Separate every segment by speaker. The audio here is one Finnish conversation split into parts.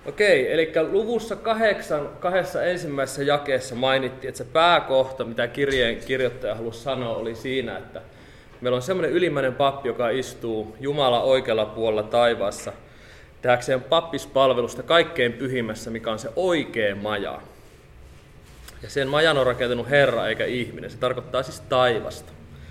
Speaker 1: Okei, eli luvussa 8, kahdessa ensimmäisessä jakeessa mainittiin, että se pääkohta, mitä kirjeen kirjoittaja halusi sanoa, oli siinä, että meillä on semmoinen ylimmäinen pappi, joka istuu Jumalan oikealla puolella taivaassa, tehdäkseen pappispalvelusta kaikkein pyhimmässä, mikä on se oikea maja. Ja sen majan on rakentanut Herra eikä ihminen. Se tarkoittaa siis taivasta.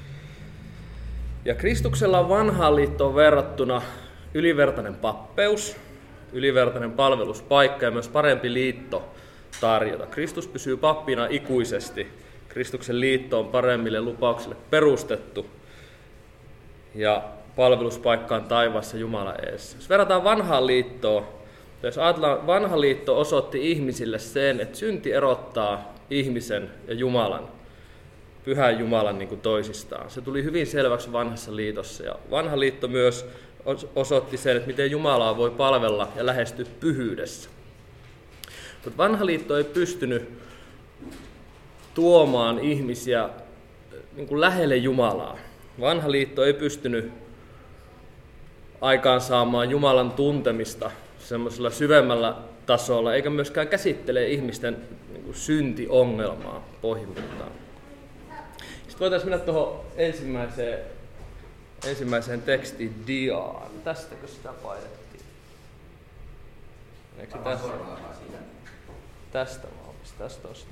Speaker 1: Ja Kristuksella on vanhaan liittoon verrattuna ylivertainen pappeus, ylivertainen palveluspaikka ja myös parempi liitto tarjota. Kristus pysyy pappina ikuisesti. Kristuksen liitto on paremmille lupauksille perustettu ja palveluspaikka on taivaassa Jumalan edessä. Jos verrataan vanhaan liittoon, jos ajatellaan, vanha liitto osoitti ihmisille sen, että synti erottaa ihmisen ja Jumalan, pyhän Jumalan niin kuin toisistaan. Se tuli hyvin selväksi vanhassa liitossa. Ja vanha liitto myös osoitti sen, että miten Jumalaa voi palvella ja lähestyä pyhyydessä. Mutta vanha liitto ei pystynyt tuomaan ihmisiä niin kuin lähelle Jumalaa. Vanha liitto ei pystynyt aikaansaamaan Jumalan tuntemista semmoisella syvemmällä tasolla, eikä myöskään käsittele ihmisten niin kuin syntiongelmaa pohjimmiltaan. Sitten voitaisiin mennä tuohon ensimmäiseen tekstiin diaan. Tästäkö sitä painettiin? Eikö tästä? Tästä vaan, tästä tosta.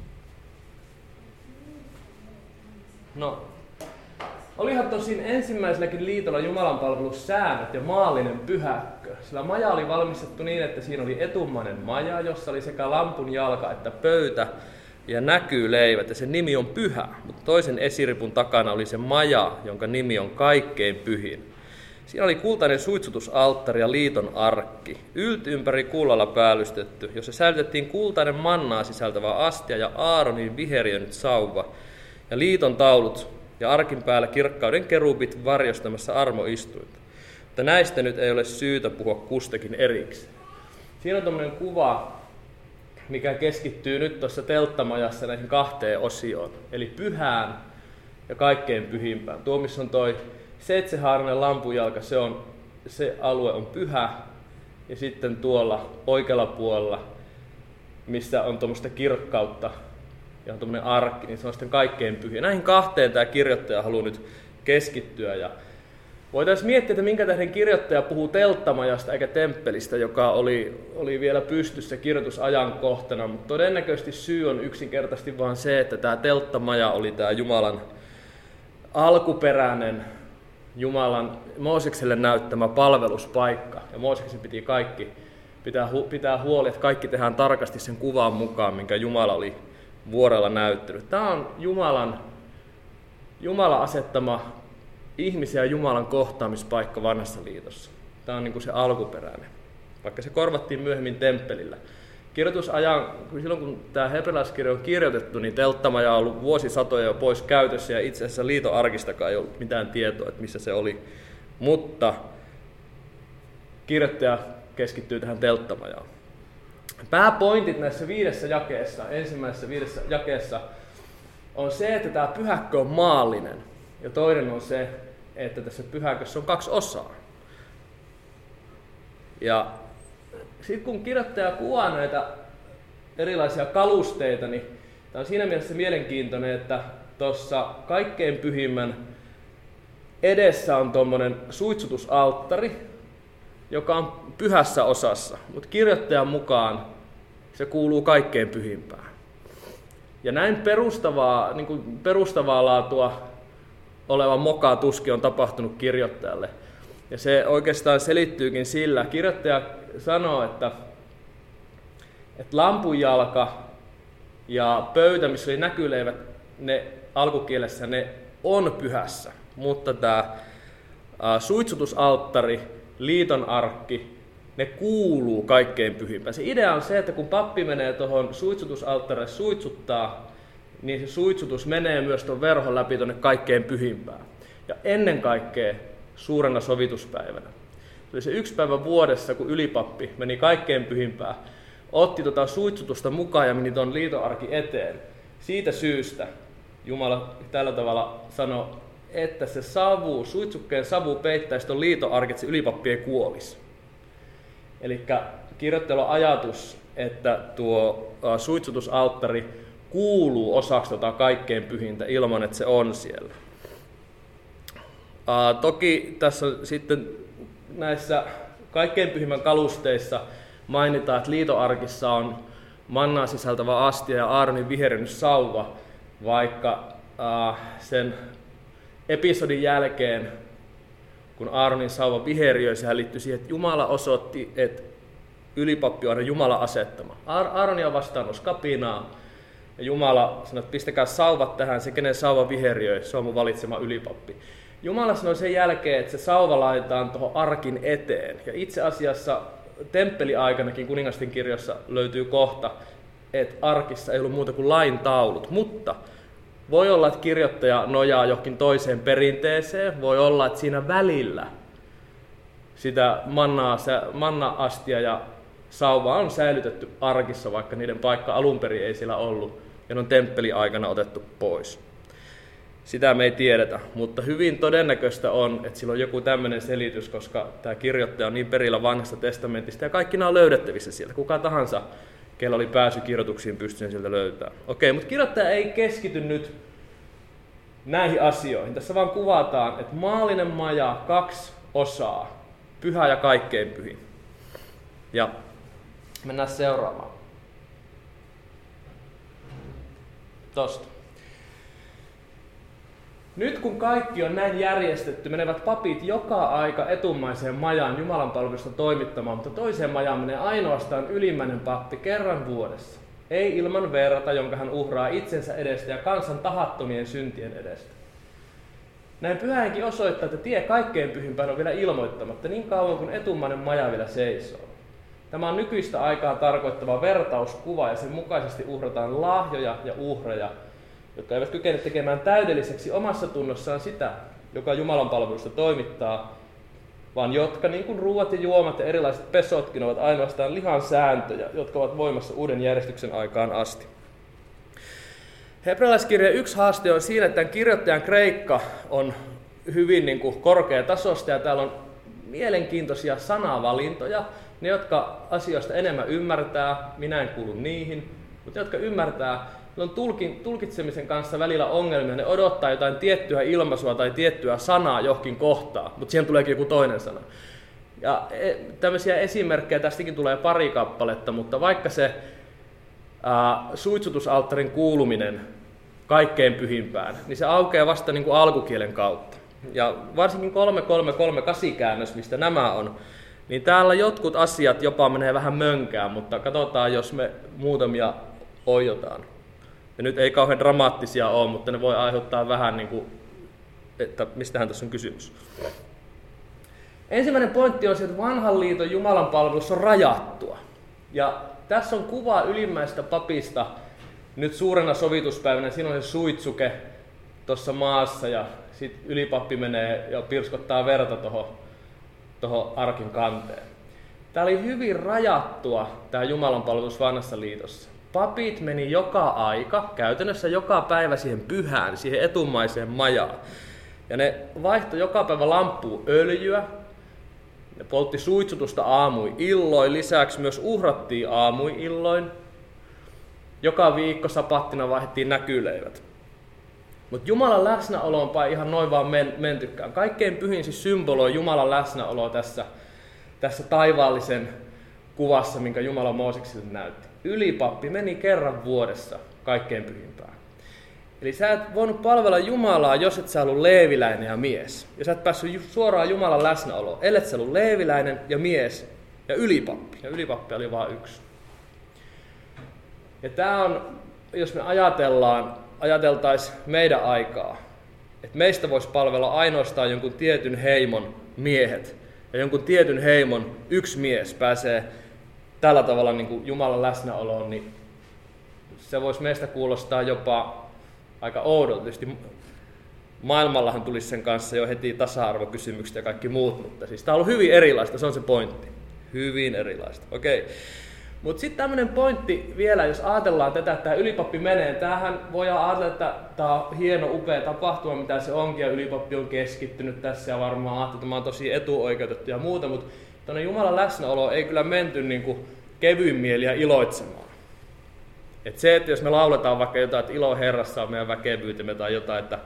Speaker 1: No, olihan tosin ensimmäiselläkin liitolla jumalanpalvelussäännöt ja maallinen pyhäkkö. Sillä maja oli valmistettu niin, että siinä oli etummainen maja, jossa oli sekä lampun jalka että pöytä ja näkyleivät, ja sen nimi on pyhä. Mutta toisen esiripun takana oli se maja, jonka nimi on kaikkein pyhin. Siinä oli kultainen suitsutusalttari ja liiton arkki, ympäri kullalla päällystetty, jossa säilytettiin kultainen mannaa sisältävä astia ja Aaronin viheriönyt sauva ja liiton taulut ja arkin päällä kirkkauden kerubit varjostamassa armoistuinta. Mutta näistä nyt ei ole syytä puhua kustakin erikseen. Siinä on tämmöinen kuva, mikä keskittyy nyt tuossa telttamajassa näihin kahteen osioon, eli pyhään ja kaikkein pyhimpään. Tuo, missä on toi seitsemänhaarainen lampunjalka, se alue on pyhä, ja sitten tuolla oikealla puolella, missä on tuommoista kirkkautta ja on tuommoinen arkki, niin se on sitten kaikkein pyhiä. Näihin kahteen tämä kirjoittaja haluaa nyt keskittyä. Ja voitaisiin miettiä, että minkä tähden kirjoittaja puhuu telttamajasta eikä temppelistä, joka oli vielä pystyssä kirjoitusajan kohtana, mutta todennäköisesti syy on yksinkertaisesti vaan se, että tämä telttamaja oli tämä Jumalan alkuperäinen Jumalan Moosekselle näyttämä palveluspaikka. Ja Mooseksen piti kaikki pitää huoli, että kaikki tehdään tarkasti sen kuvan mukaan, minkä Jumala oli vuorella näyttänyt. Tämä on Jumalan asettama ihmisiä ja Jumalan kohtaamispaikka vanhassa liitossa. Tämä on niin kuin se alkuperäinen, vaikka se korvattiin myöhemmin temppelillä. Kirjoitusajan, silloin kun tämä hebrealaiskirja on kirjoitettu, niin telttamaja on ollut vuosisatoja jo pois käytössä ja itse asiassa liiton arkistakaan ei ollut mitään tietoa, että missä se oli. Mutta kirjoittaja keskittyy tähän telttamajaan. Pääpointit näissä ensimmäisessä 5 jakeessa on se, että tämä pyhäkkö on maallinen. Ja toinen on se, että tässä pyhäkössä on 2 osaa. Ja sitten kun kirjoittaja kuvaa näitä erilaisia kalusteita, niin tämä on siinä mielessä mielenkiintoinen, että tuossa kaikkein pyhimmän edessä on tuommoinen suitsutusalttari, joka on pyhässä osassa, mutta kirjoittajan mukaan se kuuluu kaikkein pyhimpään. Ja näin perustavaa laatua oleva moka tuskin on tapahtunut kirjoittajalle. Ja se oikeastaan selittyykin sillä. Kirjoittaja sanoo, että lampunjalka ja pöytä, missä oli näkyleivät, ne alkukielessä ne on pyhässä. Mutta tämä suitsutusalttari, liiton arkki, ne kuuluu kaikkein pyhimpään. Se idea on se, että kun pappi menee tuohon suitsutusalttarille suitsuttaa, niin se suitsutus menee myös tuon verhon läpi tuonne kaikkein pyhimpään. Ja ennen kaikkea suurena sovituspäivänä. Se oli se 1 päivä vuodessa, kun ylipappi meni kaikkein pyhimpään, otti suitsutusta mukaan ja meni tuon liitonarkin eteen. Siitä syystä Jumala tällä tavalla sanoi, että se suitsukkeen savu peittäisi tuon liitonarkin, että se ylipappi ei kuolisi. Eli kirjoittelun ajatus, että tuo suitsutusalttari kuuluu osaksi kaikkein pyhintä ilman, että se on siellä. Toki tässä sitten näissä kaikkein pyhimmän kalusteissa mainitaan, että liitoarkissa on mannaa sisältävä astia ja Aaronin viherryssauva, vaikka sen episodin jälkeen, kun Aaronin sauva viheriöi, sehän liittyi siihen, että Jumala osoitti, että ylipappi on Jumala asettama. Aaronia vastaan nousi kapinaa, ja Jumala sanoi, että pistäkää sauvat tähän, se kenen sauva viheriöi, se on mun valitsema ylipappi. Jumala sanoi sen jälkeen, että se sauva laitetaan tuohon arkin eteen. Ja itse asiassa temppeliaikanakin kuningasten kirjassa löytyy kohta, että arkissa ei ollut muuta kuin lain taulut. Mutta voi olla, että kirjoittaja nojaa johonkin toiseen perinteeseen. Voi olla, että siinä välillä sitä manna-astia ja sauvaa on säilytetty arkissa, vaikka niiden paikka alun perin ei siellä ollut. Ja ne on temppeliaikana otettu pois. Sitä me ei tiedetä, mutta hyvin todennäköistä on, että sillä on joku tämmöinen selitys, koska tämä kirjoittaja on niin perillä vanhasta testamentista ja kaikki nämä on löydettävissä sieltä. Kuka tahansa, kellä oli pääsy kirjoituksiin, pystyy sieltä löytämään. Okei, mutta kirjoittaja ei keskity nyt näihin asioihin. Tässä vaan kuvataan, että maallinen maja, 2 osaa, pyhä ja kaikkein pyhin. Ja mennään seuraavaan. Tosta. Nyt kun kaikki on näin järjestetty, menevät papit joka aika etumaiseen majaan jumalanpalvelusta toimittamaan, mutta toiseen majaan menee ainoastaan ylimmäinen pappi kerran vuodessa. Ei ilman verta, jonka hän uhraa itsensä edestä ja kansan tahattomien syntien edestä. Näin Pyhä Henki osoittaa, että tie kaikkein pyhimpään on vielä ilmoittamatta niin kauan kuin etumainen maja vielä seisoo. Tämä on nykyistä aikaa tarkoittava vertauskuva ja sen mukaisesti uhrataan lahjoja ja uhreja, jotka eivät kykene tekemään täydelliseksi omassa tunnossaan sitä, joka Jumalan palvelusta toimittaa, vaan jotka, niin kuin ruuat ja juomat ja erilaiset pesotkin, ovat ainoastaan lihan sääntöjä, jotka ovat voimassa uuden järjestyksen aikaan asti. Hebrealaiskirjan yksi haaste on siinä, että tämän kirjoittajan kreikka on hyvin korkeatasosta ja täällä on mielenkiintoisia sanavalintoja. Ne, jotka asioista enemmän ymmärtää, minä en kuulu niihin, mutta ne, jotka ymmärtää, ne on tulkitsemisen kanssa välillä ongelmia, ne odottaa jotain tiettyä ilmaisua tai tiettyä sanaa johonkin kohtaan, mutta siihen tuleekin joku toinen sana. Ja tämmöisiä esimerkkejä tästäkin tulee pari kappaletta, mutta vaikka se suitsutusalttarin kuuluminen kaikkein pyhimpään, niin se aukeaa vasta niin kuin alkukielen kautta. Ja varsinkin 3.3.3.8 käännös, mistä nämä on, niin täällä jotkut asiat jopa menee vähän mönkään, mutta katsotaan, jos me muutamia oiotaan. Ja nyt ei kauhean dramaattisia ole, mutta ne voi aiheuttaa vähän, niin kuin, että mistähän tässä on kysymys. Ensimmäinen pointti on se, että vanhan liiton Jumalan palvelus on rajattua. Ja tässä on kuva ylimmäistä papista nyt suurena sovituspäivänä. Siinä on se suitsuke tuossa maassa ja sitten ylipappi menee ja pirskottaa verta tuohon arkin kanteen. Tämä oli hyvin rajattua, tämä Jumalan palvelus vanhassa liitossa. Papit meni joka aika, käytännössä joka päivä siihen pyhään, siihen etumaiseen majaan. Ja ne vaihtoi joka päivä lamppuun öljyä, ne poltti suitsutusta aamuin illoin, lisäksi myös uhrattiin aamuin illoin. Joka viikko sapattina vaihdettiin näkyleivät. Mutta Jumalan läsnäolo onpa ihan noin vaan mentykään. Kaikkein pyhin siis symboloi Jumalan läsnäoloa tässä taivaallisen kuvassa, minkä Jumala Moosekselle näytti. Ylipappi meni kerran vuodessa kaikkein pyhimpään. Eli sä et voinut palvella Jumalaa, jos et sä ollut leeviläinen ja mies. Ja sä et päässyt suoraan Jumalan läsnäoloon, ellet sä ollut leeviläinen ja mies ja ylipappi. Ja ylipappi oli vain yksi. Ja tää on, jos me ajateltaisiin meidän aikaa, että meistä voisi palvella ainoastaan jonkun tietyn heimon miehet. Ja jonkun tietyn heimon yksi mies pääsee tällä tavalla niin kuin Jumalan läsnäoloon, niin se voisi meistä kuulostaa jopa aika oudolta. Tietysti maailmallahan tulisi sen kanssa jo heti tasa-arvokysymykset ja kaikki muut, mutta siis tämä on ollut hyvin erilaista, se on se pointti. Hyvin erilaista. Okei. Mutta sitten tämmöinen pointti vielä, jos ajatellaan tätä, että tämä ylipappi menee. Tämähän voidaan ajatella, että tämä on hieno, upea tapahtuma, mitä se onkin, ja ylipappi on keskittynyt tässä, ja varmaan ajattelee, että tämä on tosi etuoikeutettu ja muuta, mutta tuonne Jumalan läsnäoloon ei kyllä menty niin kuin kevyin mieliä iloitsemaan. Et se, että jos me lauletaan vaikka jotain, että ilo Herrassa on meidän väkevyytemme tai jotain, että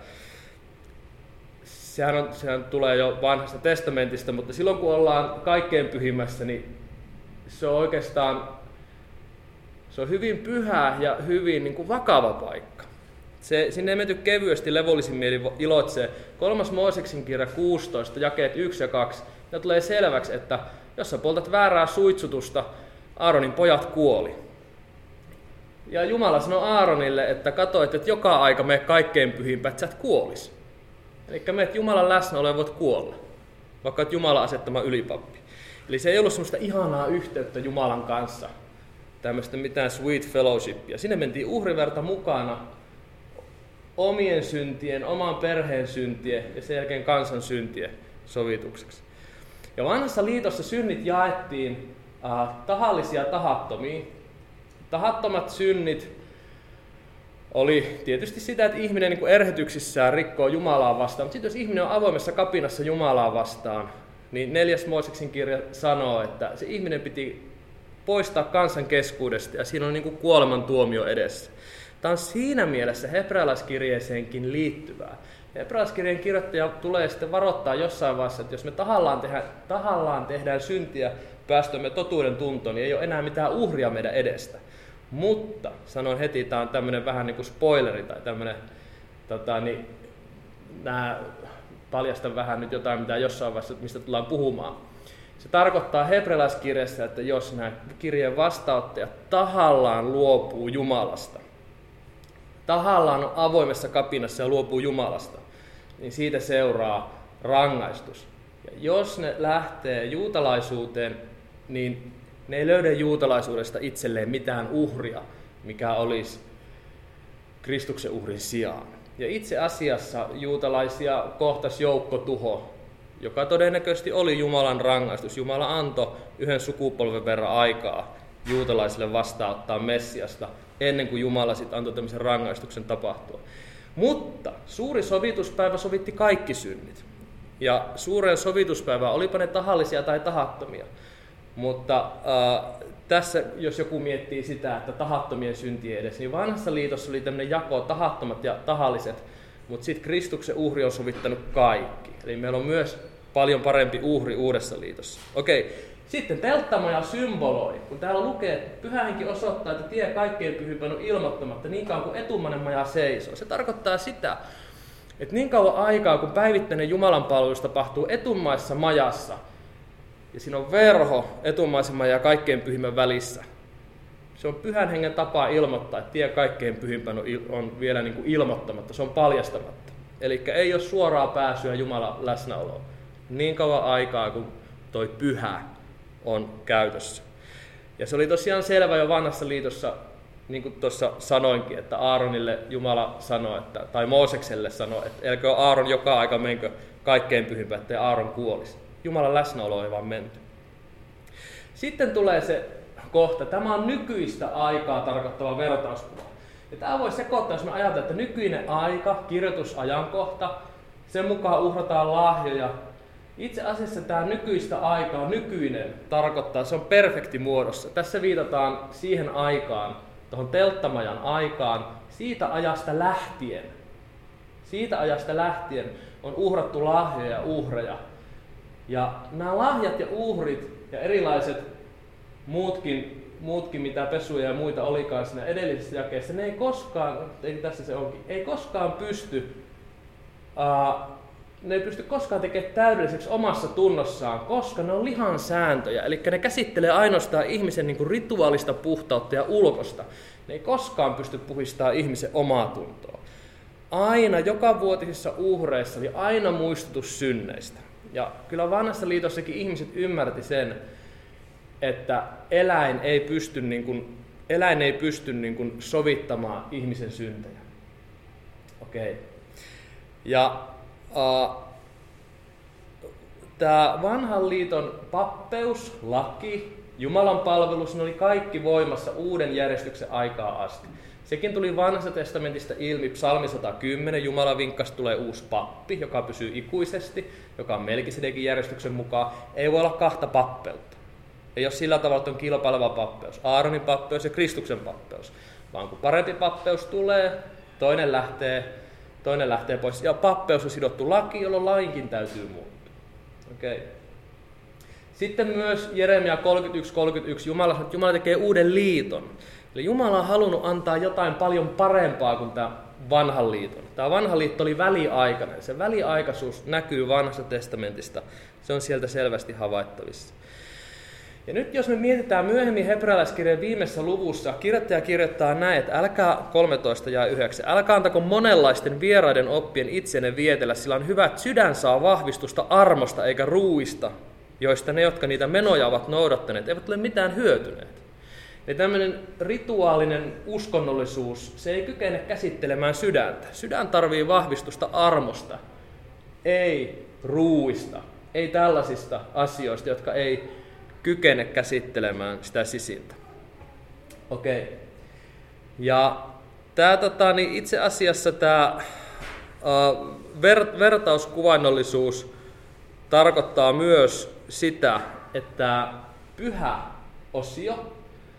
Speaker 1: sehän tulee jo vanhasta testamentista, mutta silloin kun ollaan kaikkein pyhimmässä, niin se on oikeastaan hyvin pyhä ja hyvin niin kuin vakava paikka. Sinne ei menty kevyesti levollisin mieli iloitsee. 3. Mooseksen kirja 16, jakeet 1 ja 2, ja tulee selväksi, että jos sä poltat väärää suitsutusta, Aaronin pojat kuoli. Ja Jumala sanoi Aaronille, että katsoit, että joka aika me kaikkein pyhimpät sä et kuolis. Eli me, että Jumalan läsnäolo voit kuolla, vaikka olet Jumalan asettama ylipappi. Eli se ei ollut semmoista ihanaa yhteyttä Jumalan kanssa, tämmöistä mitään sweet fellowshipia. Sinne mentiin uhriverta mukana, omien syntien, oman perheen syntien ja sen jälkeen kansan syntien sovitukseksi. Ja vanhassa liitossa synnit jaettiin tahallisia tahattomia. Tahattomat synnit oli tietysti sitä, että ihminen niin kuin erhetyksissään rikkoo Jumalaa vastaan, mutta sitten jos ihminen on avoimessa kapinassa Jumalaa vastaan, niin 4. Mooseksen kirja sanoo, että se ihminen piti poistaa kansan keskuudesta ja siinä on niin kuin kuolemantuomio edessä. Tämä on siinä mielessä hebrealaiskirjeeseenkin liittyvää. Hebrealaiskirjeen kirjoittaja tulee sitten varoittaa jossain vaiheessa, että jos me tahallaan tehdään syntiä päästömme totuuden tuntoon, niin ei ole enää mitään uhria meidän edestä. Mutta, sanon heti, tämä on tämmöinen vähän niin kuin spoileri tai tämmöinen, paljastan vähän nyt jotain, mitä jossain vaiheessa, mistä tullaan puhumaan. Se tarkoittaa hebrealaiskirjassa, että jos nämä kirjeen vastaanottajat tahallaan luopuu Jumalasta, tahallaan on avoimessa kapinassa ja luopuu Jumalasta, niin siitä seuraa rangaistus. Ja jos ne lähtee juutalaisuuteen, niin ne ei löydä juutalaisuudesta itselleen mitään uhria, mikä olisi Kristuksen uhrin sijaan. Ja itse asiassa juutalaisia kohtasi joukkotuho, joka todennäköisesti oli Jumalan rangaistus. Jumala antoi yhden sukupolven verran aikaa juutalaisille vastaanottaa Messiasta, ennen kuin Jumala sitten antoi tämmöisen rangaistuksen tapahtua. Mutta suuri sovituspäivä sovitti kaikki synnit. Ja suureen sovituspäivään, olipa ne tahallisia tai tahattomia. Mutta tässä, jos joku miettii sitä, että tahattomien syntien edessä, niin vanhassa liitossa oli tämmöinen jako tahattomat ja tahalliset, mutta sitten Kristuksen uhri on sovittanut kaikki. Eli meillä on myös paljon parempi uhri uudessa liitossa. Okei, sitten telttamaja symboloi, kun täällä lukee, että Pyhä Henki osoittaa, että tie kaikkein pyhimpään on ilmoittamatta niin kauan kuin etumainen maja seisoo. Se tarkoittaa sitä, että niin kauan aikaa, kun päivittäinen Jumalan palvelus tapahtuu etumaisessa majassa, ja siinä on verho etumaisen majan ja kaikkein pyhimmän välissä. Se on Pyhän Hengen tapa ilmoittaa, että tie kaikkein pyhimpään on vielä niin kuin ilmoittamatta, se on paljastamatta. Eli ei ole suoraa pääsyä Jumalan läsnäoloon niin kauan aikaa, kun toi pyhä on käytössä. Ja se oli tosiaan selvä jo vanhassa liitossa, niin kuin tuossa sanoinkin, että Aaronille Jumala sanoi, tai Moosekselle sanoi, että älkää Aaron joka aika menkö kaikkein pyhimpään, ettei Aaron kuolisi. Jumalan läsnäolo ei vaan menty. Sitten tulee se kohta. Tämä on nykyistä aikaa tarkoittava vertauskuva. Ja tämä voi sekoittaa, jos me ajatellaan, että nykyinen aika, kirjoitusajankohta, sen mukaan uhrataan lahjoja. Itse asiassa tämä nykyistä aikaa, nykyinen, tarkoittaa, se on perfekti muodossa. Tässä viitataan siihen aikaan, tuohon telttamajan aikaan, siitä ajasta lähtien. Siitä ajasta lähtien on uhrattu lahjoja ja uhreja. Ja nämä lahjat ja uhrit ja erilaiset muutkin mitä pesuja ja muita olikaan siinä edellisessä jakeessa, ne ei koskaan, tässä se onkin, ei pysty koskaan tekemään täydelliseksi omassa tunnossaan, koska ne on lihan sääntöjä. Eli ne käsittelee ainoastaan ihmisen niin kuin rituaalista puhtautta ja ulkosta. Ne ei koskaan pysty puhdistamaan ihmisen omaa tuntoa. Aina, jokavuotisissa uhreissa oli aina muistutus synneistä. Ja kyllä vanhassa liitossakin ihmiset ymmärti sen, että eläin ei pysty sovittamaan ihmisen syntejä. Okei. Ja tämä vanhan liiton pappeus, laki, Jumalan palvelus, ne oli kaikki voimassa uuden järjestyksen aikaa asti. Sekin tuli vanhassa testamentista ilmi, psalmi 110, Jumala vinkkasi, tulee uusi pappi, joka pysyy ikuisesti, joka on Melkisedekin järjestyksen mukaan. Ei voi olla kahta pappeutta. Ei ole sillä tavalla, että on kilpaileva pappeus, Aaronin pappeus ja Kristuksen pappeus, vaan kun parempi pappeus tulee, toinen lähtee pois. Ja pappeus on sidottu laki, jolloin lainkin täytyy muuttua. Okay. Sitten myös Jeremia 31:31, Jumala tekee uuden liiton. Eli Jumala on halunnut antaa jotain paljon parempaa kuin tämä vanhan liiton. Tämä vanha liitto oli väliaikainen. Se väliaikaisuus näkyy vanhasta testamentista. Se on sieltä selvästi havaittavissa. Ja nyt jos me mietitään myöhemmin hebrealaiskirjan viimeisessä luvussa, kirjoittaja kirjoittaa näin, että älkää 13:9, älkää antako monenlaisten vieraiden oppien itsenne vietellä, sillä on hyvä, että sydän saa vahvistusta armosta eikä ruuista, joista ne, jotka niitä menoja ovat noudattaneet, eivät ole mitään hyötyneet. Eli tämmöinen rituaalinen uskonnollisuus, se ei kykene käsittelemään sydäntä. Sydän tarvii vahvistusta armosta, ei ruuista, ei tällaisista asioista, jotka ei kykene käsittelemään sitä sisintä. Okei. Ja itse asiassa tämä vertauskuvainnollisuus tarkoittaa myös sitä, että pyhä osio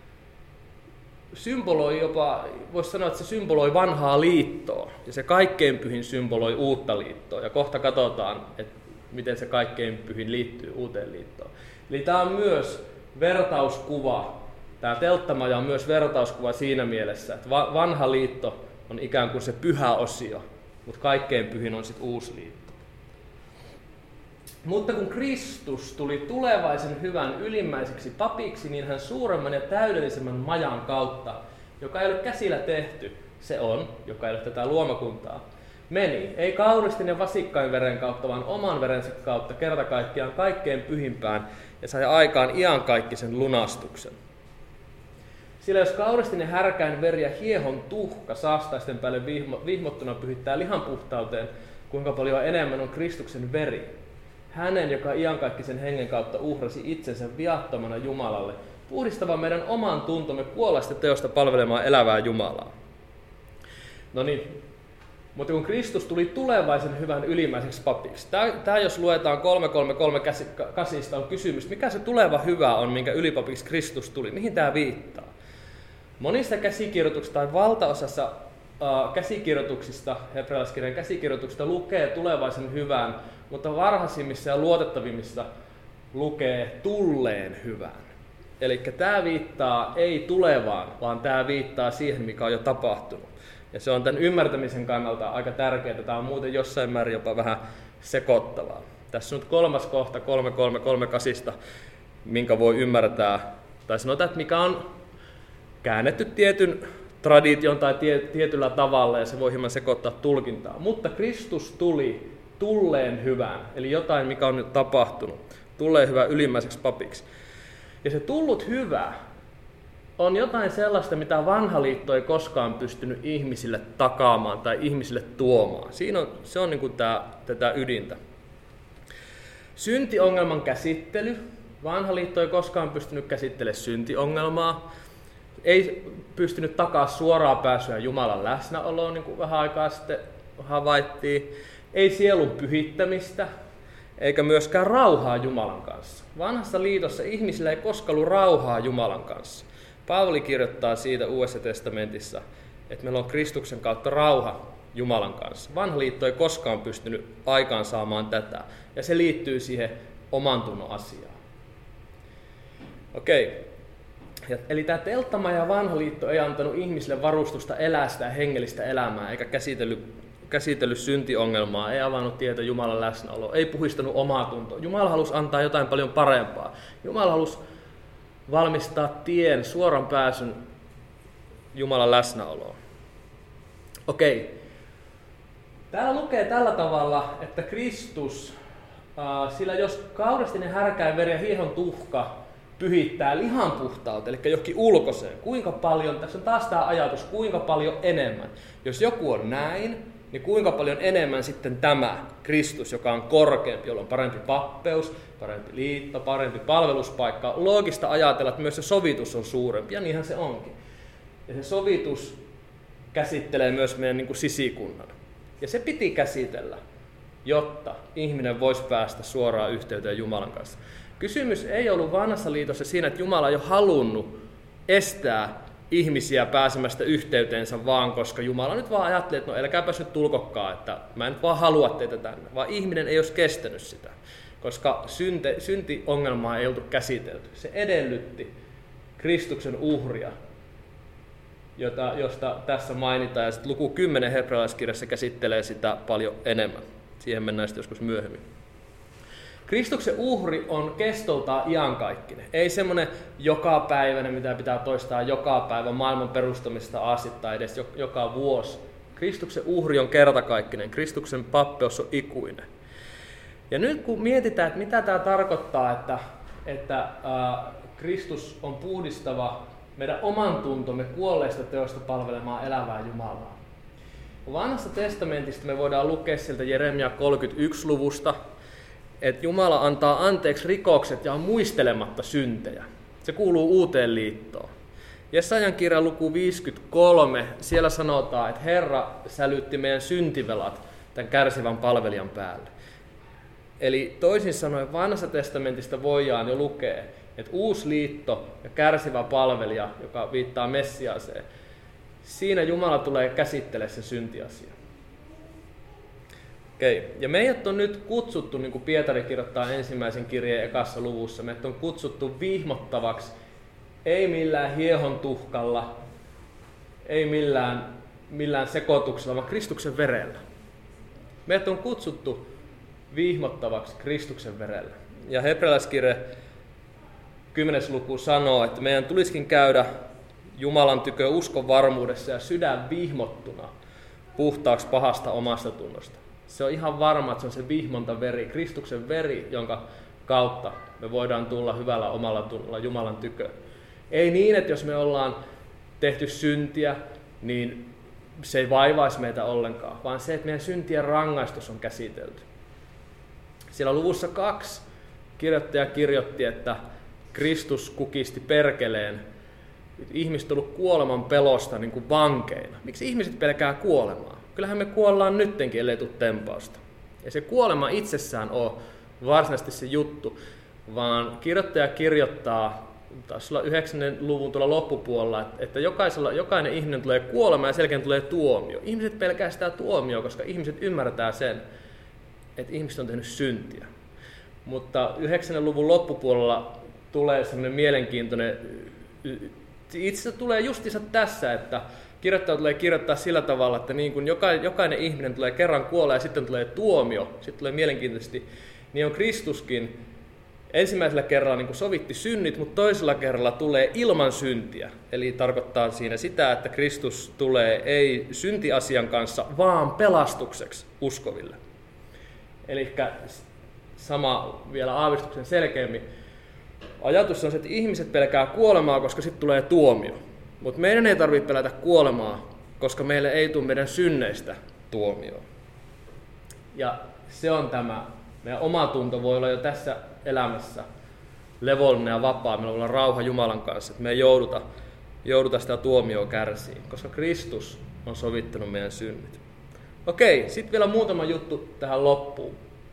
Speaker 1: symboloi jopa, voisi sanoa, että se symboloi vanhaa liittoa, ja se kaikkein pyhin symboloi uutta liittoa, ja kohta katsotaan, että miten se kaikkein pyhin liittyy uuteen liittoon. Eli tämä on myös vertauskuva, tämä telttamaja on myös vertauskuva siinä mielessä, että vanha liitto on ikään kuin se pyhä osio, mutta kaikkein pyhin on sitten uusi liitto. Mutta kun Kristus tuli tulevaisen hyvän ylimmäiseksi papiksi, niin hän suuremman ja täydellisemmän majan kautta, joka ei ole käsillä tehty, se on, joka ei ole tätä luomakuntaa, meni, ei kauristin ja vasikkain veren kautta, vaan oman verensä kautta kerta kaikkiaan kaikkein pyhimpään ja sai aikaan iankaikkisen lunastuksen. Sillä jos kauristin ja härkäin veri ja hiehon tuhka saastaisten päälle vihmottuna pyhittää lihan puhtauteen, kuinka paljon enemmän on Kristuksen veri. Hänen, joka iankaikkisen hengen kautta uhrasi itsensä viattomana Jumalalle, puhdistavan meidän oman tuntomme kuollaista teosta palvelemaan elävää Jumalaa. No niin, mutta kun Kristus tuli tulevaisen hyvän ylimmäiseksi papiksi, tämä jos luetaan 3:3:8 on kysymys, mikä se tuleva hyvä on, minkä ylipapiksi Kristus tuli, mihin tämä viittaa? Monissa käsikirjoituksissa tai valtaosassa käsikirjoituksista, hebrealaiskirjan käsikirjoituksista lukee tulevaisen hyvän, mutta varhaisimmissa ja luotettavimmissa lukee tulleen hyvän. Eli tämä viittaa ei tulevaan, vaan tämä viittaa siihen, mikä on jo tapahtunut. Ja se on tämän ymmärtämisen kannalta aika tärkeää. Tämä on muuten jossain määrin jopa vähän sekoittavaa. Tässä on nyt 3. kohta 3:3:8, minkä voi ymmärtää, tai sanotaan, että mikä on käännetty tietyn tradition tai tietyllä tavalla, ja se voi hieman sekoittaa tulkintaa. Mutta Kristus tuli tulleen hyvän, eli jotain, mikä on nyt tapahtunut, tulleen hyvän ylimmäiseksi papiksi. Ja se tullut hyvä on jotain sellaista, mitä vanha liitto ei koskaan pystynyt ihmisille takaamaan tai ihmisille tuomaan. Se on niin kuin tätä ydintä. Syntiongelman käsittely. Vanha liitto ei koskaan pystynyt käsittelemään syntiongelmaa. Ei pystynyt takaa suoraa pääsyä Jumalan läsnäoloon, niin kuin vähän aikaa sitten havaittiin. Ei sielun pyhittämistä, eikä myöskään rauhaa Jumalan kanssa. Vanhassa liitossa ihmisillä ei koskaan ollut rauhaa Jumalan kanssa. Paavali kirjoittaa siitä Uudessa testamentissa, että meillä on Kristuksen kautta rauha Jumalan kanssa. Vanha liitto ei koskaan pystynyt aikaansaamaan tätä, ja se liittyy siihen oman tunnon asiaan. Okei. Eli tämä telttamaja ja vanha liitto ei antanut ihmisille varustusta elää sitä hengellistä elämää, eikä käsitellyt syntiongelmaa, ei avannut tietä Jumalan läsnäoloa, ei puhistanut omaa tuntoa. Jumala halusi antaa jotain paljon parempaa. Jumala halusi valmistaa tien, suoran pääsyn Jumalan läsnäoloon. Okei. Täällä lukee tällä tavalla, että Kristus, sillä jos kauristinen härkäin veri ja hiehon tuhka pyhittää lihan puhtauteen, eli johonkin ulkoiseen, kuinka paljon, tässä on taas tämä ajatus, kuinka paljon enemmän. Jos joku on näin, niin kuinka paljon enemmän sitten tämä Kristus, joka on korkeampi, jolla on parempi pappeus, parempi liitto, parempi palveluspaikka. Loogista ajatella, että myös se sovitus on suurempi, ja niinhän se onkin. Ja se sovitus käsittelee myös meidän niin kuin sisikunnan. Ja se piti käsitellä, jotta ihminen voisi päästä suoraan yhteyteen Jumalan kanssa. Kysymys ei ollut vanhassa liitossa siinä, että Jumala ei ole halunnut estää ihmisiä pääsemästä yhteyteensä vaan, koska Jumala nyt vaan ajattelee, että no älkääpäs nyt tulkokkaan, että mä en vaan halua teitä tänne, vaan ihminen ei olisi kestänyt sitä, koska syntiongelmaa ei oltu käsitelty. Se edellytti Kristuksen uhria, josta tässä mainitaan, ja sitten luku 10 hebrealaiskirjassa käsittelee sitä paljon enemmän. Siihen mennään sitten joskus myöhemmin. Kristuksen uhri on kestoltaan iankaikkinen. Ei semmoinen jokapäiväinen, mitä pitää toistaa joka päivä maailman perustamista asti tai edes joka vuosi. Kristuksen uhri on kertakaikkinen. Kristuksen pappeus on ikuinen. Ja nyt kun mietitään, että mitä tämä tarkoittaa, että Kristus on puhdistava meidän oman tuntomme kuolleista teoista palvelemaan elävää Jumalaa. Vanhasta testamentista me voidaan lukea sieltä Jeremia 31-luvusta, että Jumala antaa anteeksi rikokset ja on muistelematta syntejä. Se kuuluu uuteen liittoon. Jesajan kirjan luku 53, siellä sanotaan, että Herra sälytti meidän syntivelat tämän kärsivän palvelijan päälle. Eli toisin sanoen vanhassa testamentista voidaan jo lukea, että uusi liitto ja kärsivä palvelija, joka viittaa Messiaaseen, siinä Jumala tulee käsittelemään sen syntiasian. Okei. Ja meidät on nyt kutsuttu, niin kuin Pietari kirjoittaa ensimmäisen kirjeen ekassa luvussa, meidät on kutsuttu vihmottavaksi, ei millään hiehon tuhkalla, ei millään sekoituksella, vaan Kristuksen verellä. Meidät on kutsuttu vihmottavaksi Kristuksen verellä. Ja hebrealaiskirje 10. luku sanoo, että meidän tulisikin käydä Jumalan tykö uskon varmuudessa ja sydän vihmottuna puhtaaksi pahasta omasta tunnosta. Se on ihan varma, että se on se vihmonta veri, Kristuksen veri, jonka kautta me voidaan tulla hyvällä omalla tunnolla Jumalan tykö. Ei niin, että jos me ollaan tehty syntiä, niin se ei vaivaisi meitä ollenkaan, vaan se, että meidän syntien rangaistus on käsitelty. Siellä luvussa 2 kirjoittaja kirjoitti, että Kristus kukisti perkeleen. Ihmiset on ollut kuoleman pelosta niin kuin vankeina. Miksi ihmiset pelkää kuolemaa? Kyllähän me kuollaan nyttenkin, ellei tule tempausta. Ja se kuolema itsessään on varsinaisesti se juttu, vaan kirjoittaja kirjoittaa, taisi olla 9. luvun tuolla loppupuolella, että jokainen ihminen tulee kuolemaan ja selkeän tulee tuomio. Ihmiset pelkää sitä tuomioa, koska ihmiset ymmärtää sen, että ihmiset on tehnyt syntiä. Mutta 9. luvun loppupuolella tulee sellainen mielenkiintoinen, itse asiassa tulee justiinsa tässä, että kirjoittaja tulee kirjoittaa sillä tavalla, että niin kuin jokainen ihminen tulee kerran kuolla ja sitten tulee tuomio, sitten tulee mielenkiintoisesti, niin on Kristuskin ensimmäisellä kerralla niin kuin sovitti synnit, mutta toisella kerralla tulee ilman syntiä. Eli tarkoittaa siinä sitä, että Kristus tulee ei syntiasian kanssa, vaan pelastukseksi uskoville. Eli sama vielä aavistuksen selkeämmin. Ajatus on se, että ihmiset pelkää kuolemaa, koska sitten tulee tuomio. Mutta meidän ei tarvitse pelätä kuolemaa, koska meille ei tule meidän synneistä tuomioon. Ja se on tämä. Meidän oma tunto voi olla jo tässä elämässä levollinen ja vapaa. Meillä voi olla rauha Jumalan kanssa, että me ei jouduta sitä tuomioon kärsiin, koska Kristus on sovittanut meidän synnit. Okei, sitten vielä muutama juttu tähän loppuun.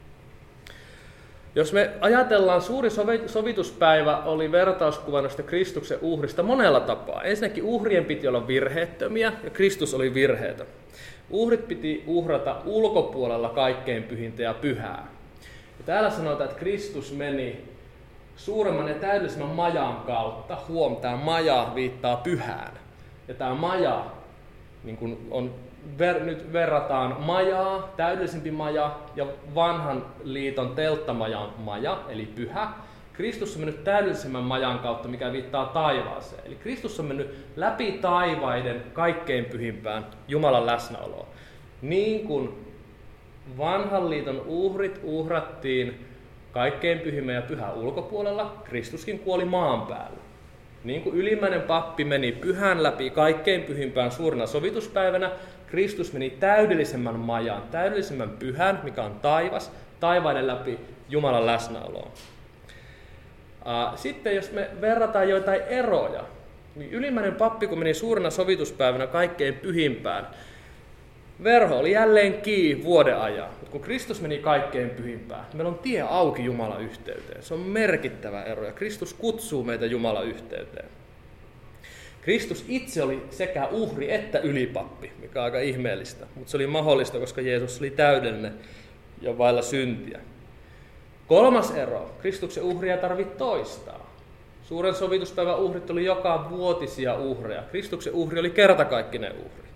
Speaker 1: Jos me ajatellaan, suuri sovituspäivä oli vertauskuva noista Kristuksen uhrista monella tapaa. Ensinnäkin uhrien piti olla virheettömiä ja Kristus oli virheetön. Uhrit piti uhrata ulkopuolella kaikkein pyhintä ja pyhää. Ja täällä sanotaan, että Kristus meni suuremman ja täydellisemmän majan kautta. Tämä maja viittaa pyhään. Ja tämä maja niin kun on nyt verrataan majaa, täydellisempi maja ja vanhan liiton telttamajan maja, eli pyhä. Kristus on mennyt täydellisemmän majan kautta, mikä viittaa taivaaseen. Eli Kristus on mennyt läpi taivaiden kaikkein pyhimpään Jumalan läsnäoloon. Niin kuin vanhan liiton uhrit uhrattiin kaikkein pyhimmän ja pyhän ulkopuolella, Kristuskin kuoli maan päällä. Niin kuin ylimmäinen pappi meni pyhän läpi kaikkein pyhimpään suurena sovituspäivänä, Kristus meni täydellisemmän majan, täydellisemmän pyhän, mikä on taivas, taivaiden läpi Jumalan läsnäoloon. Sitten jos me verrataan joitain eroja Niin ylimmäinen pappi, kun meni suurena sovituspäivänä kaikkein pyhimpään, verho oli jälleen kiinni vuoden ajan. Mutta kun Kristus meni kaikkein pyhimpään, meillä on tie auki Jumalan yhteyteen. Se on merkittävä ero ja Kristus kutsuu meitä Jumalan yhteyteen. Kristus itse oli sekä uhri että ylipappi, mikä on aika ihmeellistä, mutta se oli mahdollista, koska Jeesus oli täydellinen ja vailla syntiä. Kolmas ero, Kristuksen uhria tarvitsi toistaa. Suuren sovituspäivän uhrit oli joka vuotisia uhreja. Kristuksen uhri oli kertakaikkinen uhri.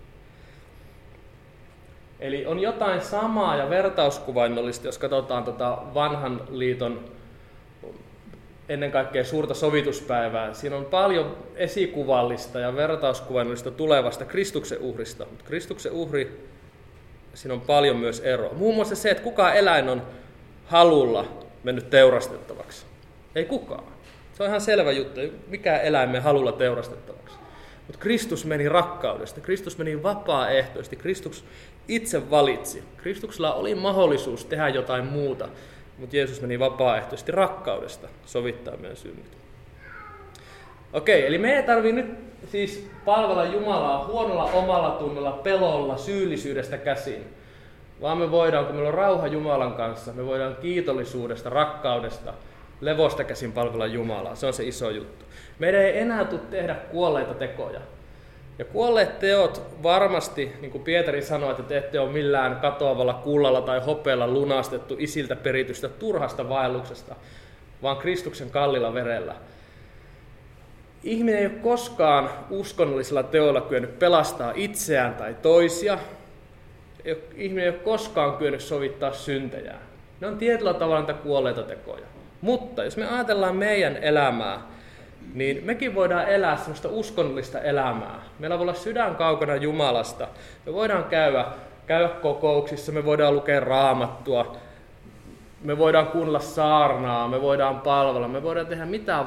Speaker 1: Eli on jotain samaa ja vertauskuvainnollista, jos katsotaan vanhan liiton ennen kaikkea suurta sovituspäivää. Siinä on paljon esikuvallista ja vertauskuvainnollista tulevasta Kristuksen uhrista, mutta Kristuksen uhri, siinä on paljon myös eroa. Muun muassa se, että kuka eläin on halulla mennyt teurastettavaksi. Ei kukaan. Se on ihan selvä juttu, mikä eläin me halulla teurastettavaksi. Mutta Kristus meni rakkaudesta, Kristus meni vapaaehtoisesti, Kristus itse valitsi. Kristuksella oli mahdollisuus tehdä jotain muuta, mutta Jeesus meni vapaaehtoisesti rakkaudesta sovittaa meidän synnit. Okei, eli me ei tarvitse nyt siis palvella Jumalaa huonolla omalla tunnolla, pelolla, syyllisyydestä käsin, vaan me voidaan, kun meillä on rauha Jumalan kanssa, me voidaan kiitollisuudesta, rakkaudesta, levosta käsin palvella Jumalaa. Se on se iso juttu. Meidän ei enää tule tehdä kuolleita tekoja. Ja kuolleet teot varmasti, niin kuin Pietari sanoi, että te ette ole millään katoavalla kullalla tai hopealla lunastettu isiltä peritystä turhasta vaelluksesta, vaan Kristuksen kallilla verellä. Ihminen ei ole koskaan uskonnollisilla teoilla kyennyt pelastaa itseään tai toisia. Ihminen ei ole koskaan kyennyt sovittaa syntejään. Ne on tietyllä tavalla niitä kuolleita tekoja. Mutta jos me ajatellaan meidän elämää, niin mekin voidaan elää sellaista uskonnollista elämää. Meillä voi olla sydän kaukana Jumalasta. Me voidaan käydä kokouksissa, me voidaan lukea Raamattua, me voidaan kuunnella saarnaa, me voidaan palvella, me voidaan tehdä mitä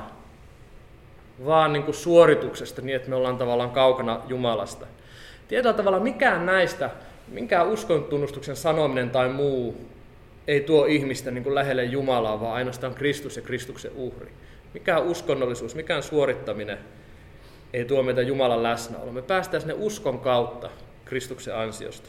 Speaker 1: vaan niin kuin suorituksesta niin, että me ollaan tavallaan kaukana Jumalasta. Tietyllä tavalla minkään uskontunnustuksen sanominen tai muu ei tuo ihmistä niin kuin lähelle Jumalaa, vaan ainoastaan Kristus ja Kristuksen uhri. Mikään uskonnollisuus, mikään suorittaminen ei tuo meitä Jumalan läsnäolo. Me päästään sinne uskon kautta Kristuksen ansiosta.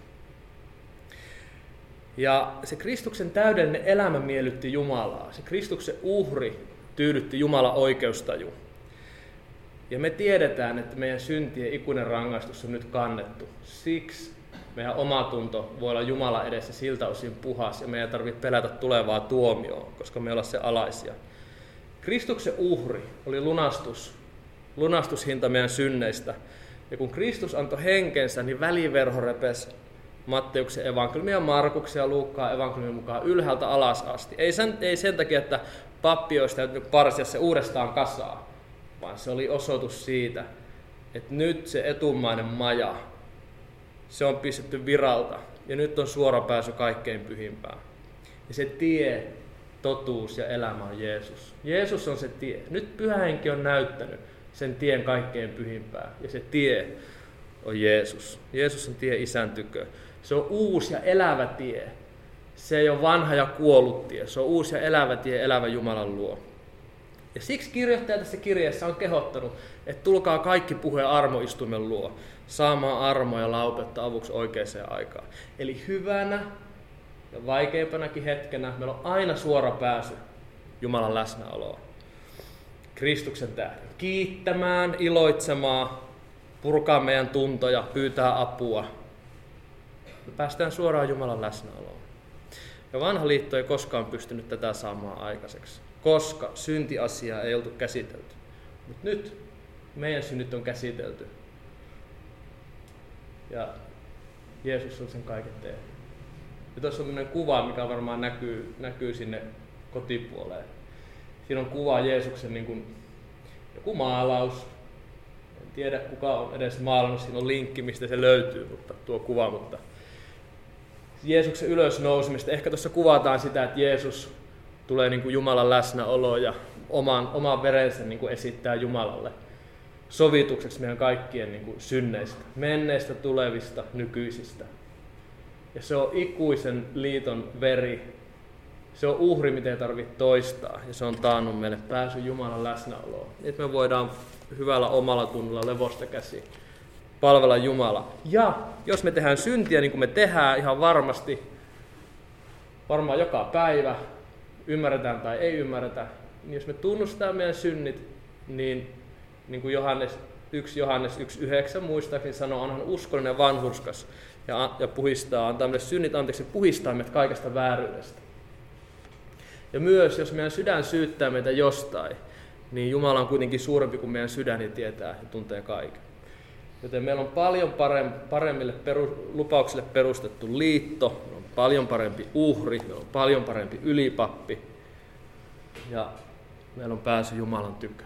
Speaker 1: Ja se Kristuksen täydellinen elämä miellytti Jumalaa. Se Kristuksen uhri tyydytti Jumalan oikeustaju. Ja me tiedetään, että meidän syntien ikuinen rangaistus on nyt kannettu. Siksi meidän omatunto voi olla Jumalan edessä siltä osin puhas ja meidän ei tarvitse pelätä tulevaa tuomioon, koska me ollaan se alaisia. Kristuksen uhri oli lunastushinta meidän synneistä. Ja kun Kristus antoi henkensä, niin väliverho repesi Matteuksen evankeliumia, Markuksen ja Luukkaan evankeliumin mukaan ylhäältä alas asti. Ei sen takia, että pappi olisi täytynyt parsia se uudestaan kasaan, vaan se oli osoitus siitä, että nyt se etummainen maja, se on pistetty viralta ja nyt on suora pääsy kaikkein pyhimpään. Ja se tie, totuus ja elämä on Jeesus. Jeesus on se tie. Nyt Pyhä Henki on näyttänyt sen tien kaikkein pyhimpään ja se tie on Jeesus. Jeesus on tie Isän tykö. Se on uusi ja elävä tie. Se ei ole vanha ja kuollut tie. Se on uusi ja elävä tie elävä Jumalan luo. Ja siksi kirjoittaja tässä kirjassa on kehottanut, että tulkaa kaikki puheen armoistuimen luo, saamaan armoa ja laupeutta avuksi oikeaan aikaan. Eli hyvänä ja vaikeimpanakin hetkenä meillä on aina suora pääsy Jumalan läsnäoloon. Kristuksen tähden. Kiittämään, iloitsemaan, purkaa meidän tuntoja, pyytää apua. Me päästään suoraan Jumalan läsnäoloon. Ja vanha liitto ei koskaan pystynyt tätä saamaan aikaiseksi, koska syntiasiaa ei oltu käsitelty. Mutta nyt meidän synnit on käsitelty. Ja Jeesus on sen kaiken tehnyt. Ja tuossa on tämmöinen kuva, mikä varmaan näkyy sinne kotipuoleen. Siinä on kuva Jeesuksen niin kuin joku maalaus. En tiedä kuka on edes maalannut, siinä on linkki mistä se löytyy, mutta tuo kuva. Mutta Jeesuksen ylösnousemista. Ehkä tuossa kuvataan sitä, että Jeesus tulee niin kuin Jumalan läsnäoloon ja oman verensä niin kuin esittää Jumalalle sovitukseksi meidän kaikkien niin kuin synneistä, menneistä, tulevista, nykyisistä. Ja se on ikuisen liiton veri, Se on uhri, mitä ei tarvitse toistaa, ja se on taannut meille pääsy Jumalan läsnäoloon. Että me voidaan hyvällä omalla tunnolla levosta käsi palvella Jumalaa. Ja jos me tehdään syntiä niin kuin me tehdään ihan varmasti, varmaan joka päivä, ymmärretään tai ei ymmärretä, niin jos me tunnustetaan meidän synnit, niin kuin Johannes 1.9 muistaakseni sanoo, onhan uskollinen vanhurskas ja puhistaa, antaa meille synnit anteeksi ja puhistaa meidät kaikesta vääryydestä. Ja myös, jos meidän sydän syyttää meitä jostain, niin Jumala on kuitenkin suurempi kuin meidän sydän ja tietää ja tuntee kaiken. Joten meillä on paljon paremmille lupauksille perustettu liitto, meillä on paljon parempi uhri, meillä on paljon parempi ylipappi ja meillä on pääsy Jumalan tykö.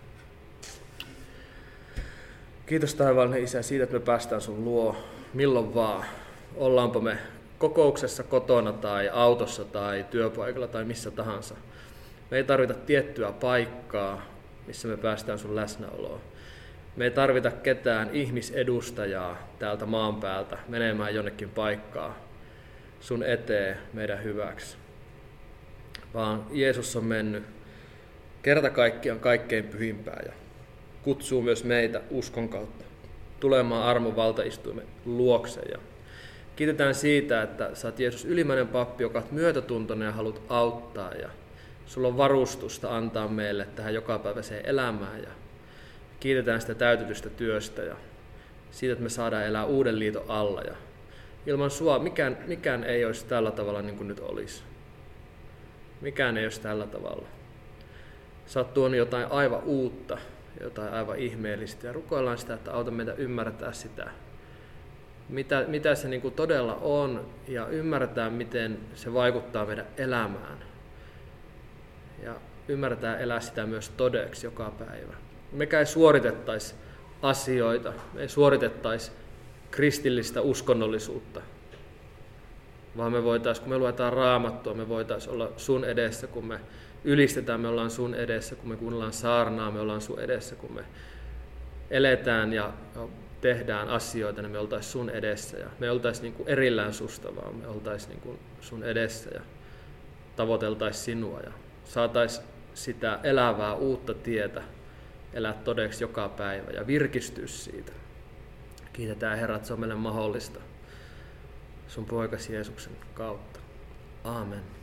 Speaker 1: Kiitos taivaallinen Isä siitä, että me päästään sun luo milloin vaan. Ollaanpa me kokouksessa kotona tai autossa tai työpaikalla tai missä tahansa. Me ei tarvita tiettyä paikkaa, missä me päästään sun läsnäoloon. Me ei tarvita ketään ihmisedustajaa täältä maan päältä menemään jonnekin paikkaan sun eteen meidän hyväksi. Vaan Jeesus on mennyt kerta kaikkiaan kaikkein pyhimpään ja kutsuu myös meitä uskon kautta tulemaan armon valtaistuimen luokse. Ja kiitetään siitä, että sä oot Jeesus ylimmäinen pappi, joka oot myötätuntoinen ja haluat auttaa. Ja sulla on varustusta antaa meille tähän jokapäiväiseen elämään. Ja kiitetään sitä täytetystä työstä ja siitä, että me saadaan elää uuden liiton alla. Ja ilman sua mikään ei olisi tällä tavalla niin kuin nyt olisi. Mikään ei olisi tällä tavalla. Sä oot tuonut jotain aivan uutta, jotain aivan ihmeellistä ja rukoillaan sitä, että auta meitä ymmärtää sitä, mitä se niin kuin todella on ja ymmärretään, miten se vaikuttaa meidän elämään. Ja ymmärretään elää sitä myös todeksi joka päivä. Mekä ei suoritettaisi asioita, me ei suoritettaisi kristillistä uskonnollisuutta, vaan me voitaisiin, kun me luetaan Raamattua, me voitaisiin olla sun edessä, kun me ylistetään, me ollaan sun edessä, kun me kuunnellaan saarnaa, me ollaan sun edessä, kun me eletään ja tehdään asioita, niin me oltaisiin sun edessä ja me oltaisiin niin kuin erillään susta, vaan me oltaisiin niin kuin sun edessä ja tavoiteltaisiin sinua ja saataisiin sitä elävää uutta tietä elää todeksi joka päivä ja virkistyä siitä. Kiitetään Herra, että se on meille mahdollista sun poikasi Jeesuksen kautta. Aamen.